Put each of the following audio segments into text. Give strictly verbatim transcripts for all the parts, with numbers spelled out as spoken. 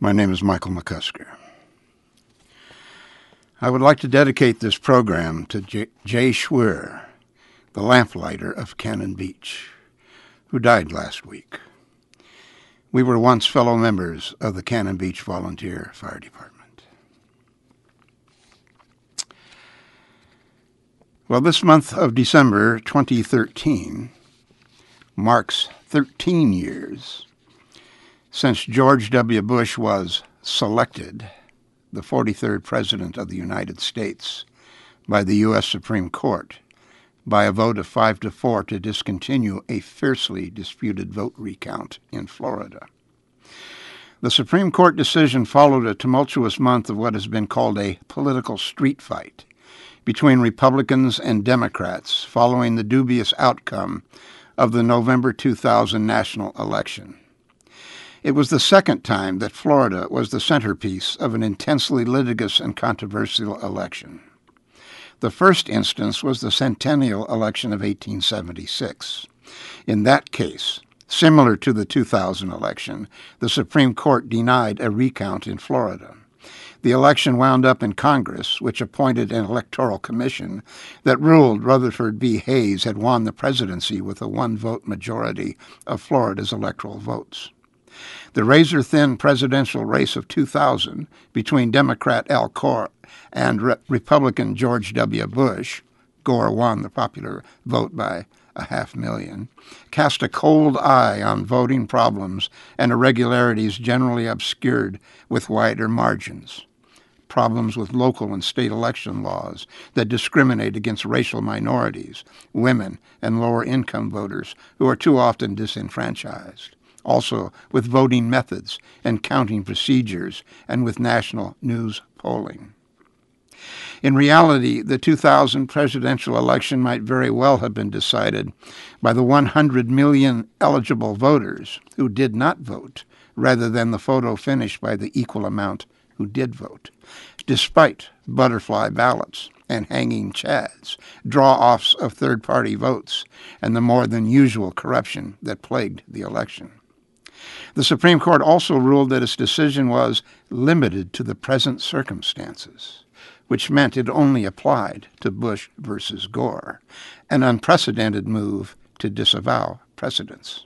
My name is Michael McCusker. I would like to dedicate this program to J- Jay Schwer, the lamplighter of Cannon Beach, who died last week. We were once fellow members of the Cannon Beach Volunteer Fire Department. Well, this month of December twenty thirteen marks thirteen years since George W. Bush was selected the forty-third President of the United States by the U S Supreme Court by a vote of five to four to discontinue a fiercely disputed vote recount in Florida. The Supreme Court decision followed a tumultuous month of what has been called a political street fight between Republicans and Democrats following the dubious outcome of the November two thousand national election. It was the second time that Florida was the centerpiece of an intensely litigious and controversial election. The first instance was the centennial election of eighteen seventy-six. In that case, similar to the two thousand election, the Supreme Court denied a recount in Florida. The election wound up in Congress, which appointed an electoral commission that ruled Rutherford B. Hayes had won the presidency with a one-vote majority of Florida's electoral votes. The razor-thin presidential race of two thousand between Democrat Al Gore and Re- Republican George W. Bush — Gore won the popular vote by a half million — cast a cold eye on voting problems and irregularities generally obscured with wider margins. Problems with local and state election laws that discriminate against racial minorities, women, and lower-income voters who are too often disenfranchised. Also with voting methods and counting procedures, and with national news polling. In reality, the two thousand presidential election might very well have been decided by the one hundred million eligible voters who did not vote, rather than the photo finish by the equal amount who did vote, despite butterfly ballots and hanging chads, draw-offs of third-party votes, and the more than usual corruption that plagued the election. The Supreme Court also ruled that its decision was limited to the present circumstances, which meant it only applied to Bush versus Gore, an unprecedented move to disavow precedents.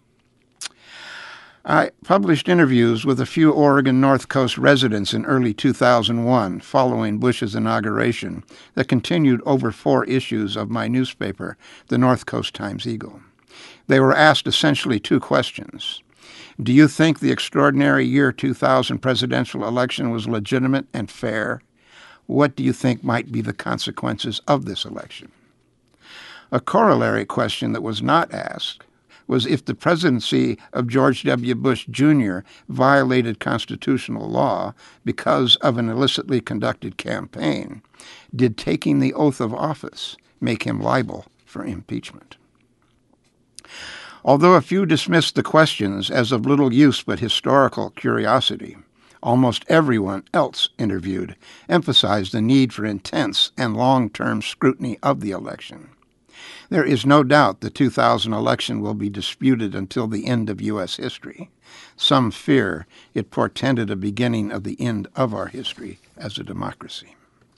I published interviews with a few Oregon North Coast residents in early two thousand one following Bush's inauguration that continued over four issues of my newspaper, the North Coast Times-Eagle. They were asked essentially two questions. Do you think the extraordinary year two thousand presidential election was legitimate and fair? What do you think might be the consequences of this election? A corollary question that was not asked was if the presidency of George W. Bush Junior violated constitutional law because of an illicitly conducted campaign. Did taking the oath of office make him liable for impeachment? Although a few dismissed the questions as of little use but historical curiosity, almost everyone else interviewed emphasized the need for intense and long-term scrutiny of the election. There is no doubt the two thousand election will be disputed until the end of U S history. Some fear it portended a beginning of the end of our history as a democracy.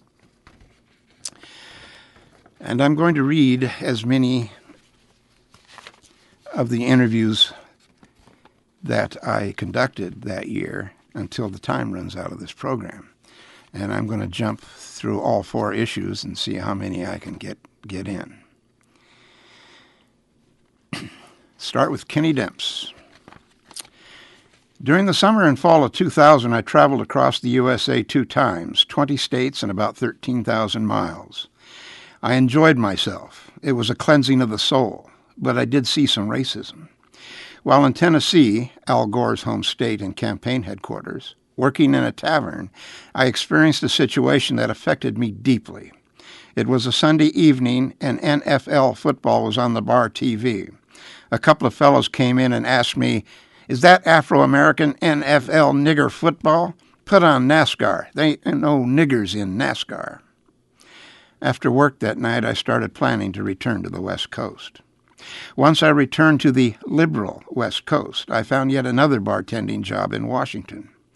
And I'm going to read as many of the interviews that I conducted that year until the time runs out of this program. And I'm going to jump through all four issues and see how many I can get, get in. Start with Kenny Demps. During the summer and fall of two thousand, I traveled across the U S A two times, twenty states and about thirteen thousand miles. I enjoyed myself. It was a cleansing of the soul. But I did see some racism. While in Tennessee, Al Gore's home state and campaign headquarters, working in a tavern, I experienced a situation that affected me deeply. It was a Sunday evening, and N F L football was on the bar T V. A couple of fellows came in and asked me, "Is that Afro-American N F L nigger football? Put on NASCAR. There ain't no niggers in NASCAR." After work that night, I started planning to return to the West Coast. Once I returned to the liberal West Coast, I found yet another bartending job in Washington.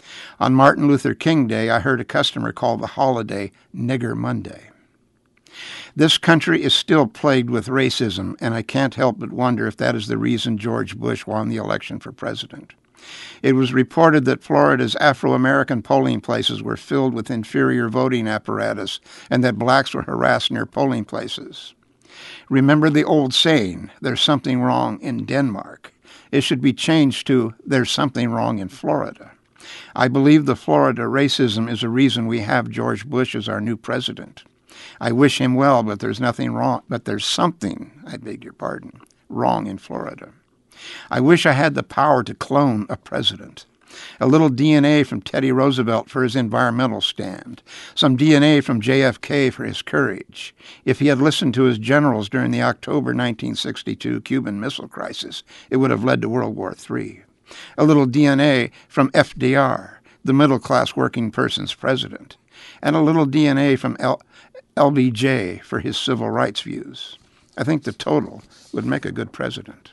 On Martin Luther King Day, I heard a customer call the holiday Nigger Monday. This country is still plagued with racism, and I can't help but wonder if that is the reason George Bush won the election for president. It was reported that Florida's Afro-American polling places were filled with inferior voting apparatus and that blacks were harassed near polling places. Remember the old saying, there's something wrong in Denmark. It should be changed to, there's something wrong in Florida. I believe the Florida racism is a reason we have George Bush as our new president. I wish him well, but there's nothing wrong, but there's something, I beg your pardon, wrong in Florida. I wish I had the power to clone a president. A little D N A from Teddy Roosevelt for his environmental stand. Some D N A from J F K for his courage. If he had listened to his generals during the October nineteen sixty-two Cuban Missile Crisis, it would have led to World War Three. A little D N A from F D R, the middle-class working person's president. And a little D N A from L- L B J for his civil rights views. I think the total would make a good president.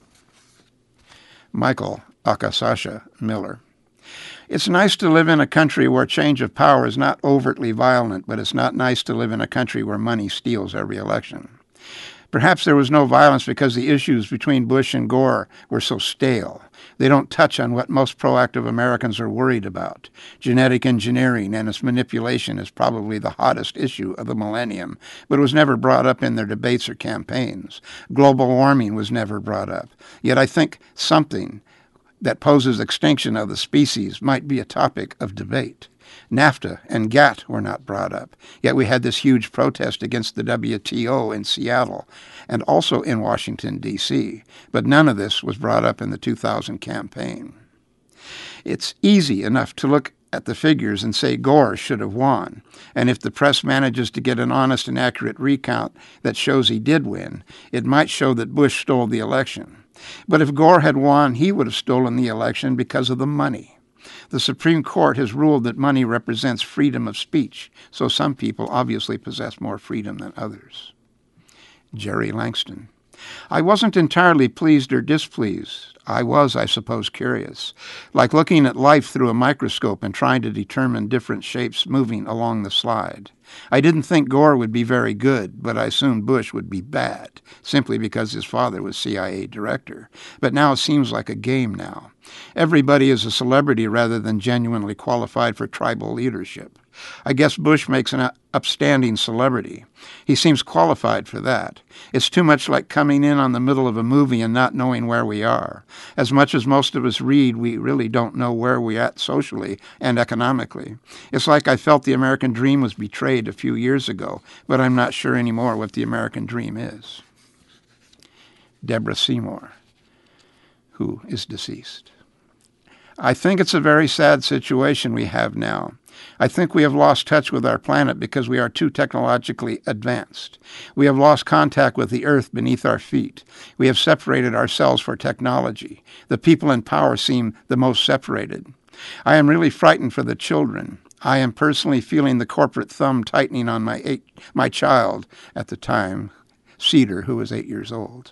Michael Akasasha Miller. It's nice to live in a country where change of power is not overtly violent, but it's not nice to live in a country where money steals every election. Perhaps there was no violence because the issues between Bush and Gore were so stale. They don't touch on what most proactive Americans are worried about. Genetic engineering and its manipulation is probably the hottest issue of the millennium, but it was never brought up in their debates or campaigns. Global warming was never brought up. Yet I think something that poses extinction of the species might be a topic of debate. NAFTA and GATT were not brought up, yet we had this huge protest against the W T O in Seattle and also in Washington, D C, but none of this was brought up in the two thousand campaign. It's easy enough to look at the figures and say Gore should have won, and if the press manages to get an honest and accurate recount that shows he did win, it might show that Bush stole the election. But if Gore had won, he would have stolen the election because of the money. The Supreme Court has ruled that money represents freedom of speech, so some people obviously possess more freedom than others. Jerry Langston. I wasn't entirely pleased or displeased. I was, I suppose, curious, like looking at life through a microscope and trying to determine different shapes moving along the slide. I didn't think Gore would be very good, but I assumed Bush would be bad, simply because his father was C I A director. But now it seems like a game now. Everybody is a celebrity rather than genuinely qualified for tribal leadership. I guess Bush makes an upstanding celebrity. He seems qualified for that. It's too much like coming in on the middle of a movie and not knowing where we are. As much as most of us read, we really don't know where we're at socially and economically. It's like I felt the American dream was betrayed a few years ago, but I'm not sure anymore what the American dream is. Deborah Seymour, who is deceased. I think it's a very sad situation we have now. I think we have lost touch with our planet because we are too technologically advanced. We have lost contact with the earth beneath our feet. We have separated ourselves for technology. The people in power seem the most separated. I am really frightened for the children. I am personally feeling the corporate thumb tightening on my eight, my child at the time, Cedar, who was eight years old.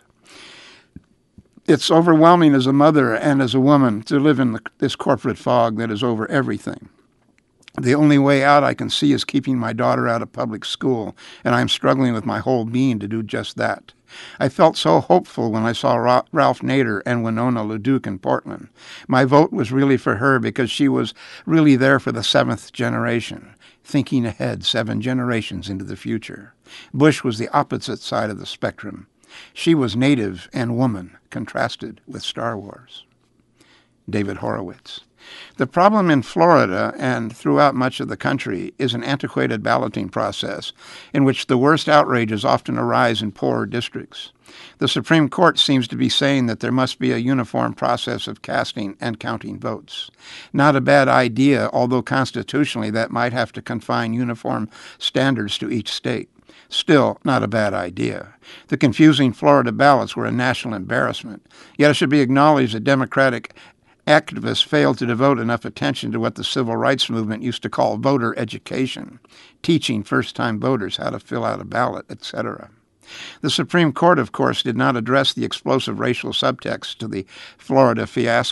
It's overwhelming as a mother and as a woman to live in the, this corporate fog that is over everything. The only way out I can see is keeping my daughter out of public school, and I'm struggling with my whole being to do just that. I felt so hopeful when I saw Ra- Ralph Nader and Winona LaDuke in Portland. My vote was really for her because she was really there for the seventh generation, thinking ahead seven generations into the future. Bush was the opposite side of the spectrum. She was native and woman, contrasted with Star Wars. David Horowitz. The problem in Florida and throughout much of the country is an antiquated balloting process in which the worst outrages often arise in poorer districts. The Supreme Court seems to be saying that there must be a uniform process of casting and counting votes. Not a bad idea, although constitutionally that might have to confine uniform standards to each state. Still, not a bad idea. The confusing Florida ballots were a national embarrassment. Yet it should be acknowledged that Democratic activists failed to devote enough attention to what the civil rights movement used to call voter education, teaching first-time voters how to fill out a ballot, et cetera. The Supreme Court, of course, did not address the explosive racial subtext to the Florida fiasco.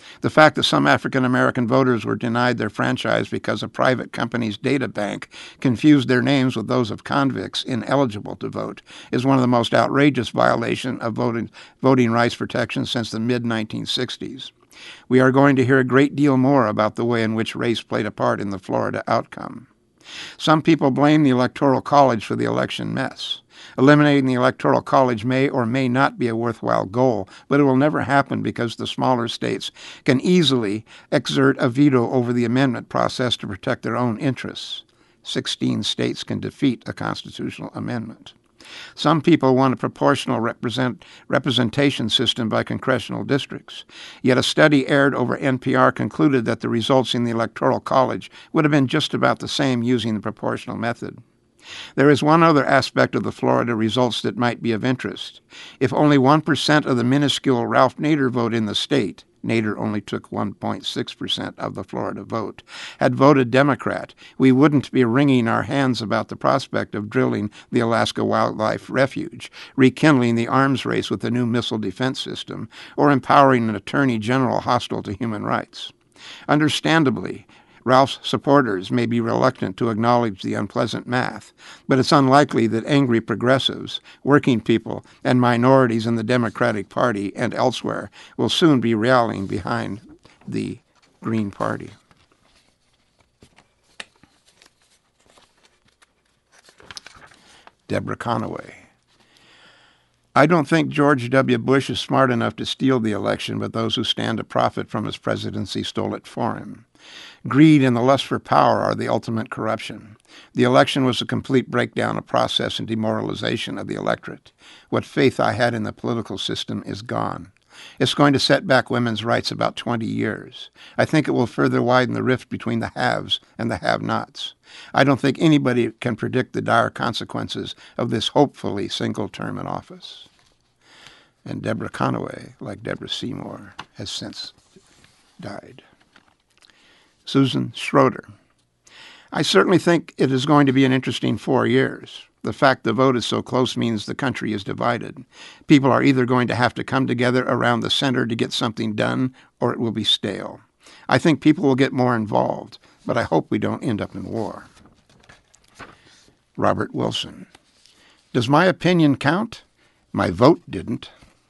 The fact that some African American voters were denied their franchise because a private company's data bank confused their names with those of convicts ineligible to vote is one of the most outrageous violations of voting, voting rights protection since the mid nineteen sixties. We are going to hear a great deal more about the way in which race played a part in the Florida outcome. Some people blame the Electoral College for the election mess. Eliminating the Electoral College may or may not be a worthwhile goal, but it will never happen because the smaller states can easily exert a veto over the amendment process to protect their own interests. Sixteen states can defeat a constitutional amendment. Some people want a proportional represent, representation system by congressional districts. Yet a study aired over N P R concluded that the results in the Electoral College would have been just about the same using the proportional method. There is one other aspect of the Florida results that might be of interest. If only one percent of the minuscule Ralph Nader vote in the state, Nader only took one point six percent of the Florida vote, had voted Democrat, we wouldn't be wringing our hands about the prospect of drilling the Alaska Wildlife Refuge, rekindling the arms race with a new missile defense system, or empowering an attorney general hostile to human rights. Understandably, Ralph's supporters may be reluctant to acknowledge the unpleasant math, but it's unlikely that angry progressives, working people, and minorities in the Democratic Party and elsewhere will soon be rallying behind the Green Party. Deborah Conaway. I don't think George W. Bush is smart enough to steal the election, but those who stand to profit from his presidency stole it for him. Greed and the lust for power are the ultimate corruption. The election was a complete breakdown of process and demoralization of the electorate. What faith I had in the political system is gone. It's going to set back women's rights about twenty years. I think it will further widen the rift between the haves and the have-nots. I don't think anybody can predict the dire consequences of this hopefully single term in office. And Deborah Conaway, like Deborah Seymour, has since died. Susan Schroeder. I certainly think it is going to be an interesting four years. The fact the vote is so close means the country is divided. People are either going to have to come together around the center to get something done, or it will be stale. I think people will get more involved, but I hope we don't end up in war. Robert Wilson. Does my opinion count? My vote didn't.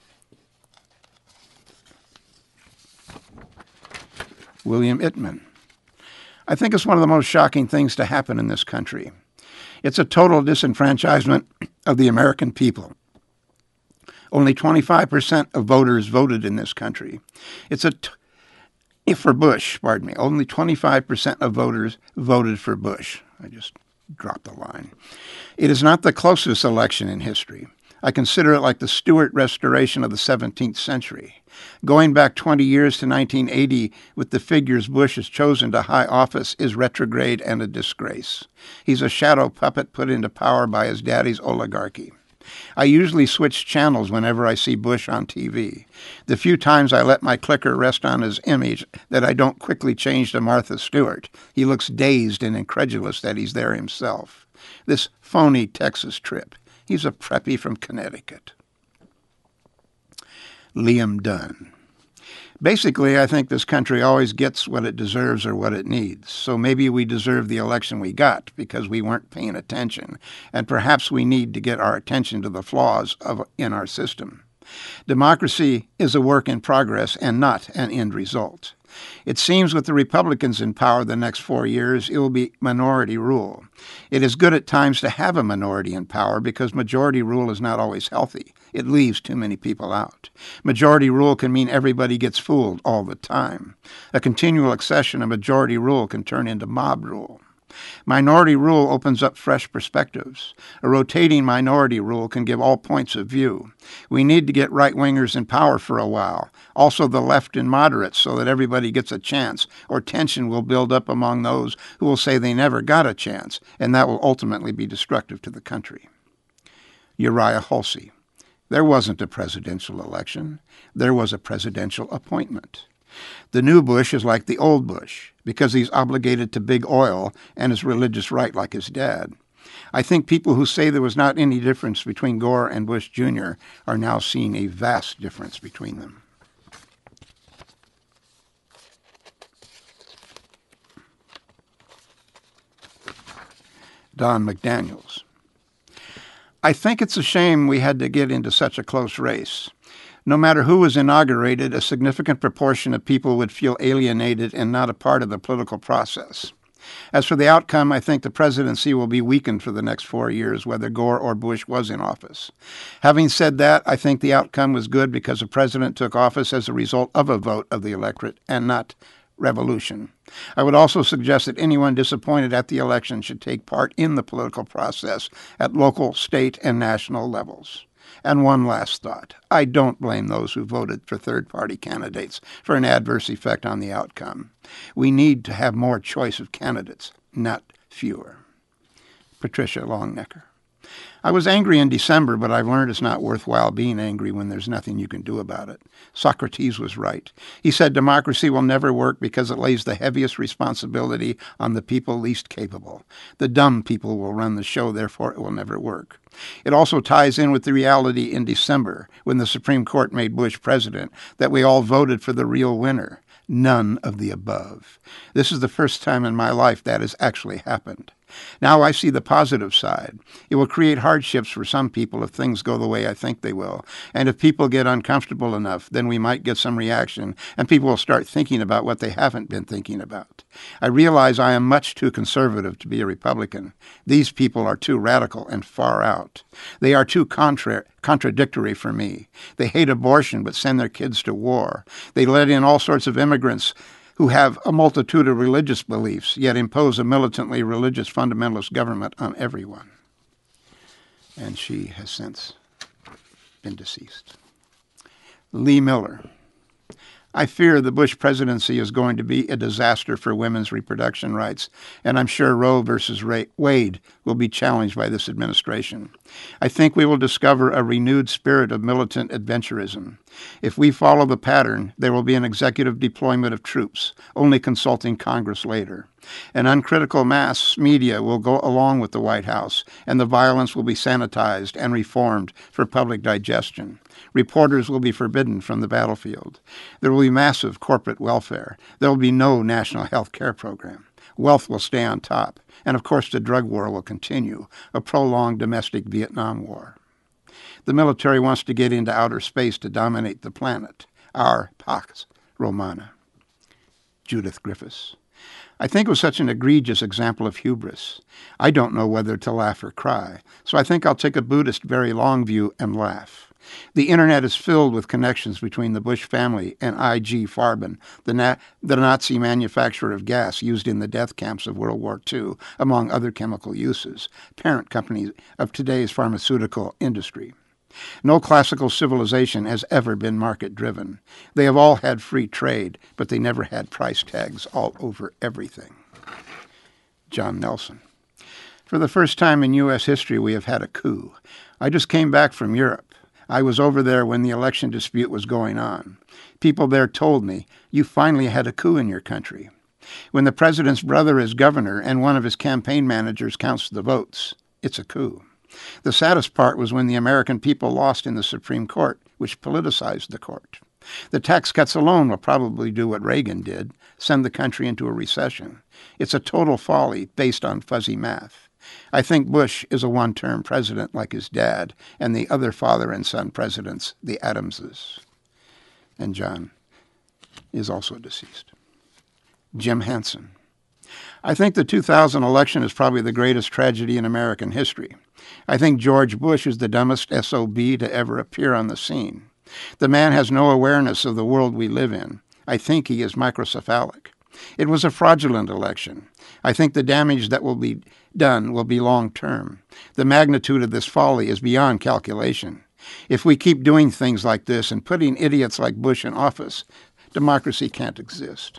William Ittman. I think it's one of the most shocking things to happen in this country. It's a total disenfranchisement of the American people. Only twenty-five percent of voters voted in this country. It's a t- if for Bush, pardon me, only twenty-five percent of voters voted for Bush. I just dropped the line. It is not the closest election in history. I consider it like the Stuart restoration of the seventeenth century. Going back twenty years to nineteen eighty with the figures Bush has chosen to high office is retrograde and a disgrace. He's a shadow puppet put into power by his daddy's oligarchy. I usually switch channels whenever I see Bush on T V. The few times I let my clicker rest on his image that I don't quickly change to Martha Stewart, he looks dazed and incredulous that he's there himself. This phony Texas trip. He's a preppy from Connecticut. Liam Dunn. Basically, I think this country always gets what it deserves or what it needs. So maybe we deserve the election we got because we weren't paying attention, and perhaps we need to get our attention to the flaws of in our system. Democracy is a work in progress and not an end result. It seems with the Republicans in power the next four years, it will be minority rule. It is good at times to have a minority in power because majority rule is not always healthy. It leaves too many people out. Majority rule can mean everybody gets fooled all the time. A continual accession of majority rule can turn into mob rule. Minority rule opens up fresh perspectives. A rotating minority rule can give all points of view. We need to get right-wingers in power for a while, also the left and moderates, so that everybody gets a chance, or tension will build up among those who will say they never got a chance, and that will ultimately be destructive to the country. Uriah Hulsey. There wasn't a presidential election. There was a presidential appointment. The new Bush is like the old Bush because he's obligated to big oil and his religious right like his dad. I think people who say there was not any difference between Gore and Bush Junior are now seeing a vast difference between them. Don McDaniels. I think it's a shame we had to get into such a close race. No matter who was inaugurated, a significant proportion of people would feel alienated and not a part of the political process. As for the outcome, I think the presidency will be weakened for the next four years, whether Gore or Bush was in office. Having said that, I think the outcome was good because the president took office as a result of a vote of the electorate and not revolution. I would also suggest that anyone disappointed at the election should take part in the political process at local, state, and national levels. And one last thought. I don't blame those who voted for third-party candidates for an adverse effect on the outcome. We need to have more choice of candidates, not fewer. Patricia Longnecker. I was angry in December, but I've learned it's not worthwhile being angry when there's nothing you can do about it. Socrates was right. He said democracy will never work because it lays the heaviest responsibility on the people least capable. The dumb people will run the show, therefore it will never work. It also ties in with the reality in December, when the Supreme Court made Bush president, that we all voted for the real winner. None of the above. This is the first time in my life that has actually happened. Now I see the positive side. It will create hardships for some people if things go the way I think they will. And if people get uncomfortable enough, then we might get some reaction, and people will start thinking about what they haven't been thinking about. I realize I am much too conservative to be a Republican. These people are too radical and far out. They are too contra- contradictory for me. They hate abortion but send their kids to war. They let in all sorts of immigrants who have a multitude of religious beliefs, yet impose a militantly religious fundamentalist government on everyone. And she has since been deceased. Lee Miller. I fear the Bush presidency is going to be a disaster for women's reproduction rights, and I'm sure Roe versus Wade will be challenged by this administration. I think we will discover a renewed spirit of militant adventurism. If we follow the pattern, there will be an executive deployment of troops, only consulting Congress later. An uncritical mass media will go along with the White House, and the violence will be sanitized and reformed for public digestion. Reporters will be forbidden from the battlefield. There will be massive corporate welfare. There will be no national health care program. Wealth will stay on top. And of course, the drug war will continue, a prolonged domestic Vietnam War. The military wants to get into outer space to dominate the planet. Our Pax Romana. Judith Griffiths. I think it was such an egregious example of hubris. I don't know whether to laugh or cry, so I think I'll take a Buddhist very long view and laugh. The Internet is filled with connections between the Bush family and I G Farben, the, Na- the Nazi manufacturer of gas used in the death camps of World War Two, among other chemical uses, parent companies of today's pharmaceutical industry. No classical civilization has ever been market-driven. They have all had free trade, but they never had price tags all over everything. John Nelson. For the first time in U S history, we have had a coup. I just came back from Europe. I was over there when the election dispute was going on. People there told me, you finally had a coup in your country. When the president's brother is governor and one of his campaign managers counts the votes, it's a coup. The saddest part was when the American people lost in the Supreme Court, which politicized the court. The tax cuts alone will probably do what Reagan did, send the country into a recession. It's a total folly based on fuzzy math. I think Bush is a one-term president like his dad and the other father and son presidents, the Adamses. And John is also deceased. Jim Hansen. I think the two thousand election is probably the greatest tragedy in American history. I think George Bush is the dumbest S O B to ever appear on the scene. The man has no awareness of the world we live in. I think he is microcephalic. It was a fraudulent election. I think the damage that will be done will be long-term. The magnitude of this folly is beyond calculation. If we keep doing things like this and putting idiots like Bush in office, democracy can't exist.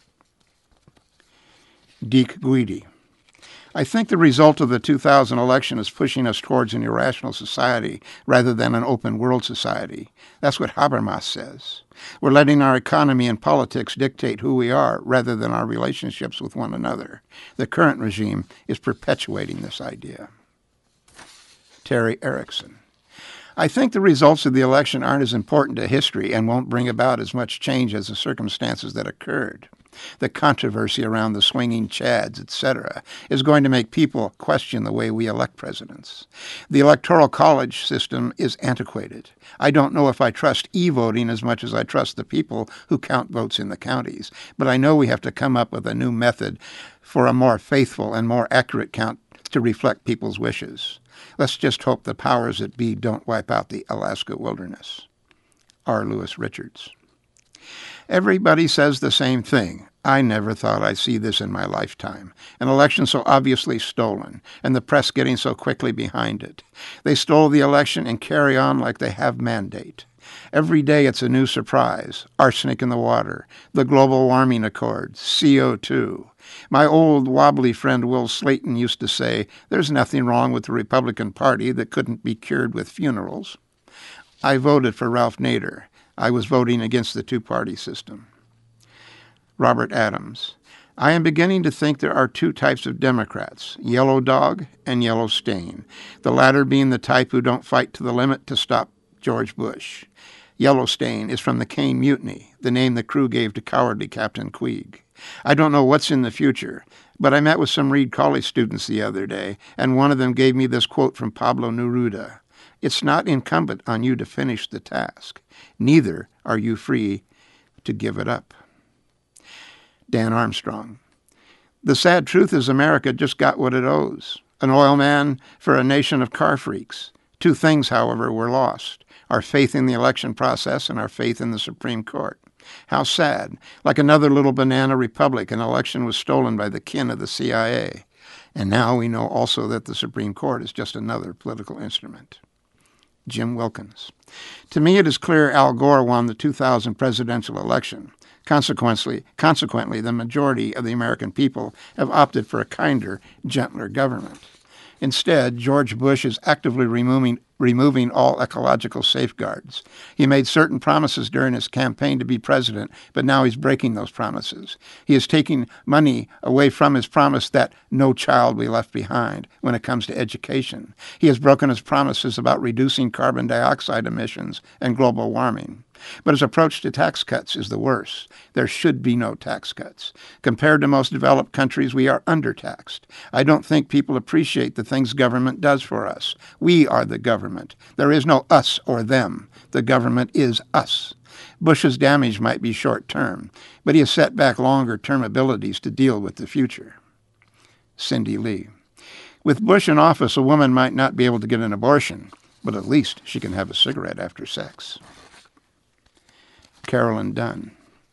Deke Guidi. I think the result of the two thousand election is pushing us towards an irrational society rather than an open world society. That's what Habermas says. We're letting our economy and politics dictate who we are rather than our relationships with one another. The current regime is perpetuating this idea. Terry Erickson. I think the results of the election aren't as important to history and won't bring about as much change as the circumstances that occurred. The controversy around the swinging chads, et cetera, is going to make people question the way we elect presidents. The Electoral College system is antiquated. I don't know if I trust e-voting as much as I trust the people who count votes in the counties, but I know we have to come up with a new method for a more faithful and more accurate count to reflect people's wishes. Let's just hope the powers that be don't wipe out the Alaska wilderness. R. Lewis Richards. Everybody says the same thing. I never thought I'd see this in my lifetime. An election so obviously stolen, and the press getting so quickly behind it. They stole the election and carry on like they have mandate. Every day it's a new surprise. Arsenic in the water, the global warming accord, C O two. My old wobbly friend Will Slayton used to say, there's nothing wrong with the Republican Party that couldn't be cured with funerals. I voted for Ralph Nader. I was voting against the two-party system. Robert Adams. I am beginning to think there are two types of Democrats, yellow dog and yellow stain, the latter being the type who don't fight to the limit to stop George Bush. Yellowstain is from the Caine Mutiny, the name the crew gave to cowardly Captain Queeg. I don't know what's in the future, but I met with some Reed College students the other day, and one of them gave me this quote from Pablo Neruda. It's not incumbent on you to finish the task. Neither are you free to give it up. Dan Armstrong. The sad truth is America just got what it owes. An oil man for a nation of car freaks. Two things, however, were lost. Our faith in the election process and our faith in the Supreme Court. How sad. Like another little banana republic, an election was stolen by the kin of the C I A. And now we know also that the Supreme Court is just another political instrument. Jim Wilkins. To me, it is clear Al Gore won the two thousand presidential election. Consequently, consequently, the majority of the American people have opted for a kinder, gentler government. Instead, George Bush is actively removing, removing all ecological safeguards. He made certain promises during his campaign to be president, but now he's breaking those promises. He is taking money away from his promise that no child be left behind when it comes to education. He has broken his promises about reducing carbon dioxide emissions and global warming. But his approach to tax cuts is the worst. There should be no tax cuts. Compared to most developed countries, we are undertaxed. I don't think people appreciate the things government does for us. We are the government. There is no us or them. The government is us. Bush's damage might be short-term, but he has set back longer-term abilities to deal with the future. Cindy Lee. With Bush in office, a woman might not be able to get an abortion, but at least she can have a cigarette after sex. Carolyn Dunn.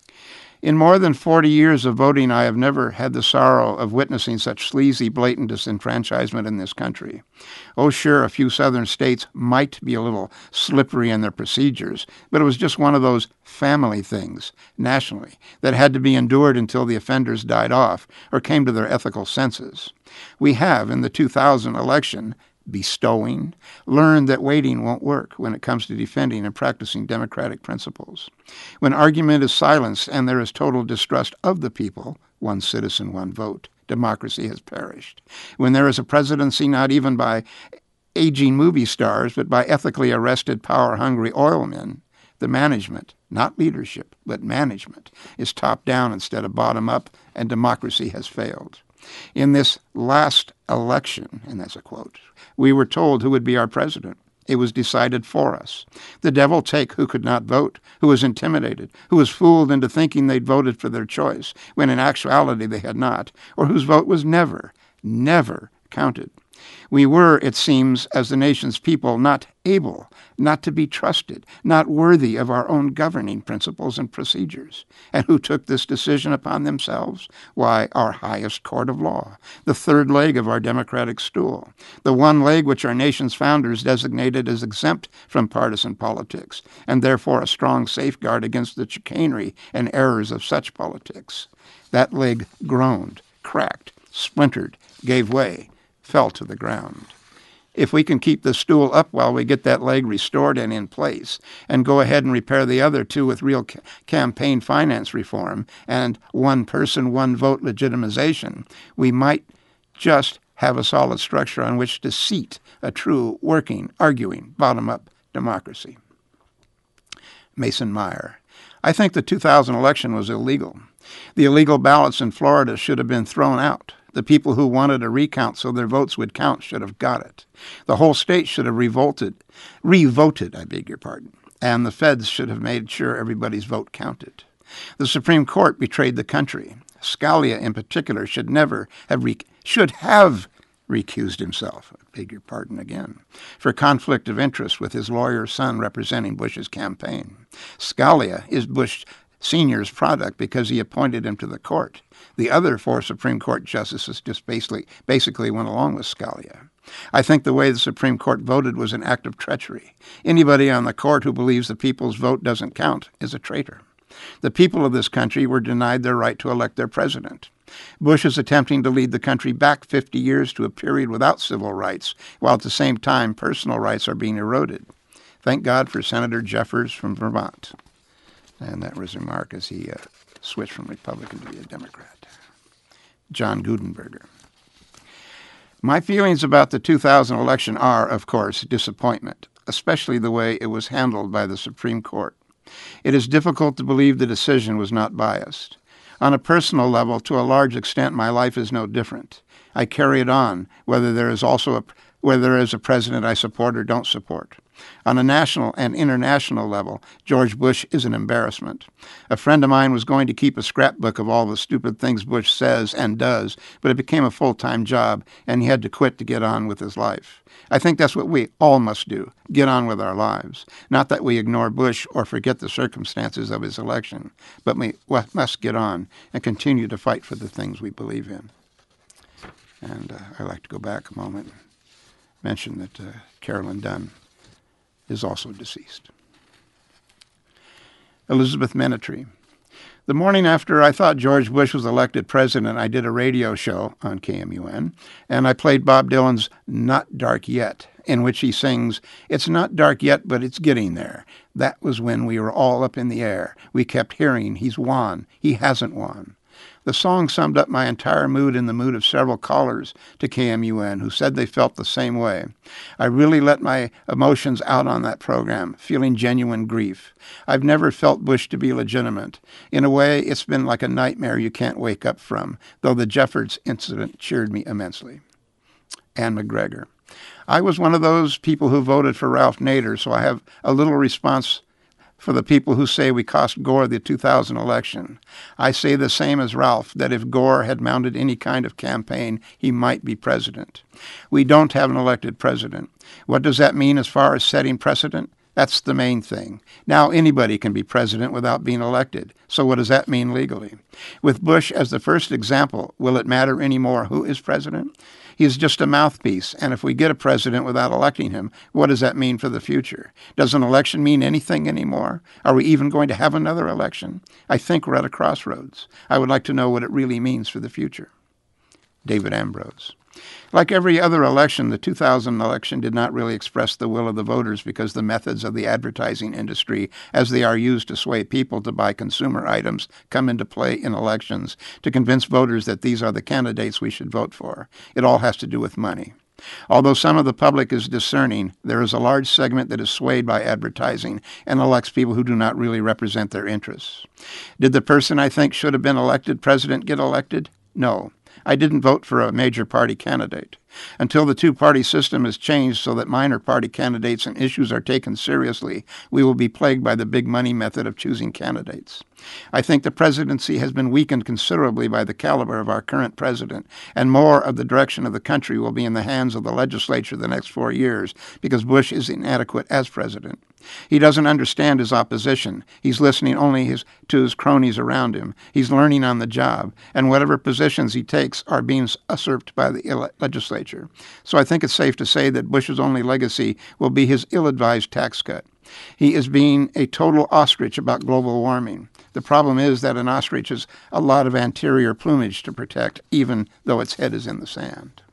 In more than forty years of voting, I have never had the sorrow of witnessing such sleazy, blatant disenfranchisement in this country. Oh, sure, a few southern states might be a little slippery in their procedures, but it was just one of those family things, nationally, that had to be endured until the offenders died off or came to their ethical senses. We have, in the two thousand election, bestowing, learned that waiting won't work when it comes to defending and practicing democratic principles. When argument is silenced and there is total distrust of the people, one citizen, one vote, democracy has perished. When there is a presidency not even by aging movie stars, but by ethically arrested, power-hungry oil men, the management, not leadership, but management, is top-down instead of bottom-up, and democracy has failed. In this last election, and that's a quote, we were told who would be our president. It was decided for us. The devil take who could not vote, who was intimidated, who was fooled into thinking they'd voted for their choice, when in actuality they had not, or whose vote was never, never counted. We were, it seems, as the nation's people, not able, not to be trusted, not worthy of our own governing principles and procedures. And who took this decision upon themselves? Why, our highest court of law, the third leg of our democratic stool, the one leg which our nation's founders designated as exempt from partisan politics, and therefore a strong safeguard against the chicanery and errors of such politics. That leg groaned, cracked, splintered, gave way, fell to the ground. If we can keep the stool up while we get that leg restored and in place, and go ahead and repair the other two with real ca- campaign finance reform and one person, one vote legitimization, we might just have a solid structure on which to seat a true, working, arguing, bottom-up democracy. Mason Meyer. I think the two thousand election was illegal. The illegal ballots in Florida should have been thrown out. The people who wanted a recount so their votes would count should have got it. The whole state should have revolted, re-voted, I beg your pardon, and the feds should have made sure everybody's vote counted. The Supreme Court betrayed the country. Scalia, in particular, should never have re- should have recused himself, I beg your pardon again, for conflict of interest with his lawyer's son representing Bush's campaign. Scalia is Bush Senior's product because he appointed him to the court. The other four Supreme Court justices just basically, basically went along with Scalia. I think the way the Supreme Court voted was an act of treachery. Anybody on the court who believes the people's vote doesn't count is a traitor. The people of this country were denied their right to elect their president. Bush is attempting to lead the country back fifty years to a period without civil rights, while at the same time personal rights are being eroded. Thank God for Senator Jeffers from Vermont. And that was a remark as he uh, switched from Republican to be a Democrat. John Gutenberger. My feelings about the two thousand election are, of course, disappointment, especially the way it was handled by the Supreme Court. It is difficult to believe the decision was not biased. On a personal level, to a large extent, my life is no different. I carry it on, whether there is also a, whether there is a president I support or don't support. On a national and international level, George Bush is an embarrassment. A friend of mine was going to keep a scrapbook of all the stupid things Bush says and does, but it became a full-time job, and he had to quit to get on with his life. I think that's what we all must do, get on with our lives. Not that we ignore Bush or forget the circumstances of his election, but we must get on and continue to fight for the things we believe in. And uh, I'd like to go back a moment and mention that uh, Carolyn Dunn is also deceased. Elizabeth Menetry. The morning after I thought George Bush was elected president, I did a radio show on K M U N, and I played Bob Dylan's Not Dark Yet, in which he sings, "It's not dark yet, but it's getting there." That was when we were all up in the air. We kept hearing, "He's won. He hasn't won." The song summed up my entire mood and the mood of several callers to K M U N who said they felt the same way. I really let my emotions out on that program, feeling genuine grief. I've never felt Bush to be legitimate. In a way, it's been like a nightmare you can't wake up from, though the Jeffords incident cheered me immensely. Ann McGregor. I was one of those people who voted for Ralph Nader, so I have a little response for the people who say we cost Gore the two thousand election. I say the same as Ralph, that if Gore had mounted any kind of campaign, he might be president. We don't have an elected president. What does that mean as far as setting precedent? That's the main thing. Now anybody can be president without being elected. So what does that mean legally? With Bush as the first example, will it matter anymore who is president? He is just a mouthpiece, and if we get a president without electing him, what does that mean for the future? Does an election mean anything anymore? Are we even going to have another election? I think we're at a crossroads. I would like to know what it really means for the future. David Ambrose. Like every other election, the two thousand election did not really express the will of the voters because the methods of the advertising industry, as they are used to sway people to buy consumer items, come into play in elections to convince voters that these are the candidates we should vote for. It all has to do with money. Although some of the public is discerning, there is a large segment that is swayed by advertising and elects people who do not really represent their interests. Did the person I think should have been elected president get elected? No. I didn't vote for a major party candidate. Until the two-party system is changed so that minor party candidates and issues are taken seriously, we will be plagued by the big money method of choosing candidates. I think the presidency has been weakened considerably by the caliber of our current president, and more of the direction of the country will be in the hands of the legislature the next four years because Bush is inadequate as president. He doesn't understand his opposition. He's listening only his, to his cronies around him. He's learning on the job, and whatever positions he takes are being usurped by the legislature. So I think it's safe to say that Bush's only legacy will be his ill-advised tax cut. He is being a total ostrich about global warming. The problem is that an ostrich has a lot of anterior plumage to protect, even though its head is in the sand.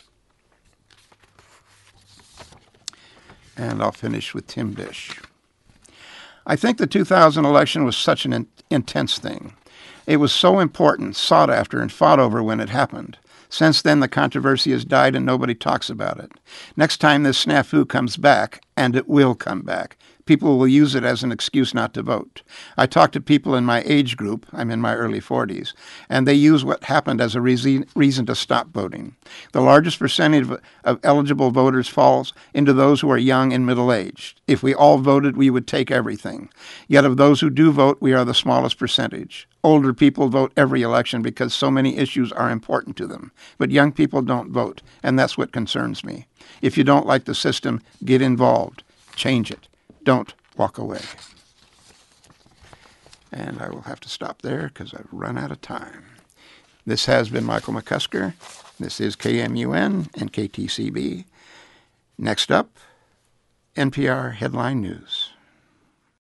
And I'll finish with Tim Bish. I think the two thousand election was such an in- intense thing. It was so important, sought after, and fought over when it happened. Since then, the controversy has died and nobody talks about it. Next time this snafu comes back, and it will come back, People will use it as an excuse not to vote. I talk to people in my age group, I'm in my early forties, and they use what happened as a reason, reason to stop voting. The largest percentage of, of eligible voters falls into those who are young and middle-aged. If we all voted, we would take everything. Yet of those who do vote, we are the smallest percentage. Older people vote every election because so many issues are important to them. But young people don't vote, and that's what concerns me. If you don't like the system, get involved. Change it. Don't walk away. And I will have to stop there because I've run out of time. This has been Michael McCusker. This is K M U N and K T C B. Next up, N P R Headline News.